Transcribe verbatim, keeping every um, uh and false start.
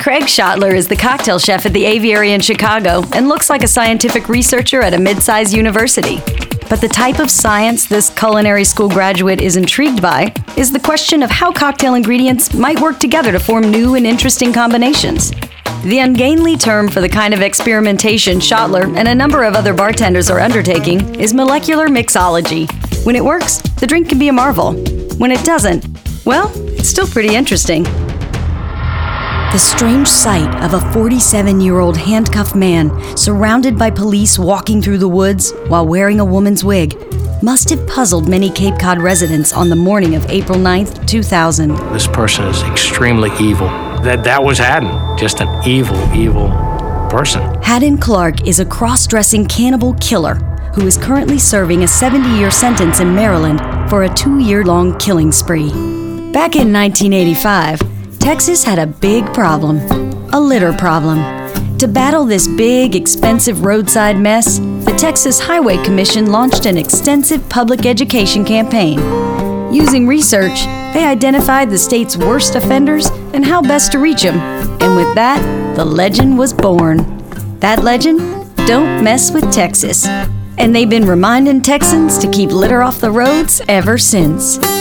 Craig Schottler is the cocktail chef at the Aviary in Chicago and looks like a scientific researcher at a mid-sized university. But the type of science this culinary school graduate is intrigued by is the question of how cocktail ingredients might work together to form new and interesting combinations. The ungainly term for the kind of experimentation Schottler and a number of other bartenders are undertaking is molecular mixology. When it works, the drink can be a marvel. When it doesn't, well, it's still pretty interesting. The strange sight of a forty-seven-year-old handcuffed man surrounded by police walking through the woods while wearing a woman's wig must have puzzled many Cape Cod residents on the morning of April ninth, two thousand. This person is extremely evil. That that was Haddon, just an evil, evil person. Haddon Clark is a cross-dressing cannibal killer who is currently serving a seventy-year sentence in Maryland for a two-year-long killing spree. Back in nineteen eighty-five, Texas had a big problem, a litter problem. To battle this big, expensive roadside mess, the Texas Highway Commission launched an extensive public education campaign. Using research, they identified the state's worst offenders and how best to reach them. And with that, the legend was born. That legend? Don't mess with Texas. And they've been reminding Texans to keep litter off the roads ever since.